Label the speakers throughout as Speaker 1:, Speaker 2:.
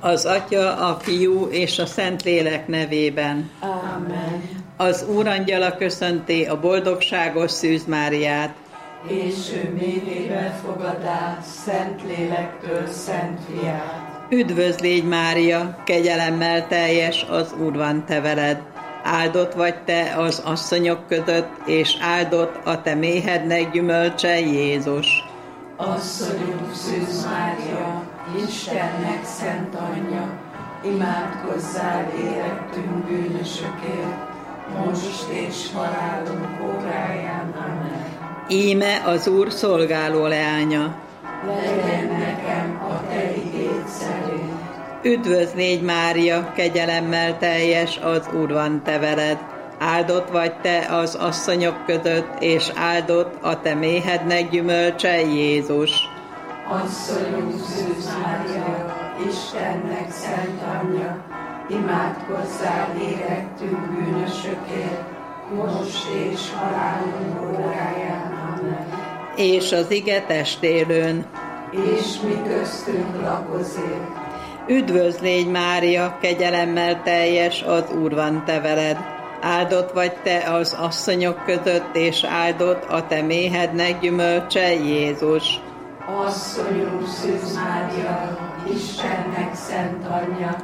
Speaker 1: Az Atya, a Fiú és a Szentlélek nevében.
Speaker 2: Amen.
Speaker 1: Az Úrangyala köszönti a boldogságos Szűz Máriát.
Speaker 2: És ő méhébe fogadá Szentlélektől Szent Fiát.
Speaker 1: Üdvözl légy, Mária, kegyelemmel teljes, az Úr van te veled. Áldott vagy te az asszonyok között, és áldott a te méhednek gyümölcse, Jézus.
Speaker 2: Asszonyunk Szűz Mária, Istennek szent anyja, imádkozzál érettünk bűnösökért, most és halálunk óráján. Amen.
Speaker 1: Íme az Úr szolgáló leánya.
Speaker 2: Legyen nekem a te igéd szerint.
Speaker 1: Üdvözl légy, Mária, kegyelemmel teljes, az Úr van te veled. Áldott vagy te az asszonyok között, és áldott a te méhednek gyümölcse, Jézus.
Speaker 2: Asszonyunk Szűz Mária, Istennek szent anyja, imádkozzál érettünk bűnösökért, most és halálunk óráján. Amen.
Speaker 1: És az ige testélőn.
Speaker 2: És mi köztünk lakozik.
Speaker 1: Üdvözl légy, Mária, kegyelemmel teljes, az Úr van te veled. Áldott vagy te az asszonyok között, és áldott a te méhednek gyümölcse, Jézus.
Speaker 2: Asszonyunk Szűz Mária, Istennek szent anyja,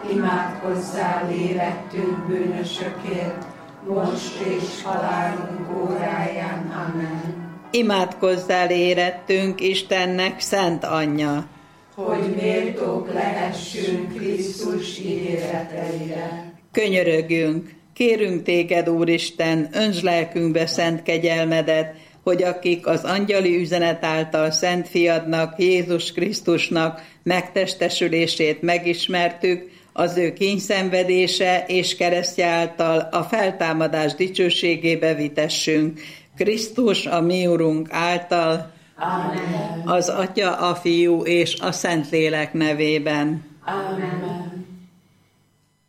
Speaker 2: imádkozzál érettünk bűnösökért, most és halálunk óráján. Amen.
Speaker 1: Imádkozzál érettünk, Istennek szent anyja,
Speaker 2: hogy méltók lehessünk Krisztus ígéreteire.
Speaker 1: Könyörögjünk, kérünk téged, Úristen, öntsd lelkünkbe szent kegyelmedet, hogy akik az angyali üzenet által Szent Fiadnak, Jézus Krisztusnak megtestesülését megismertük, az ő kíndszenvedése és keresztje által a feltámadás dicsőségébe vitessünk. Krisztus, a mi Urunk által,
Speaker 2: Amen.
Speaker 1: az Atya, a Fiú és a Szentlélek nevében.
Speaker 2: Amen.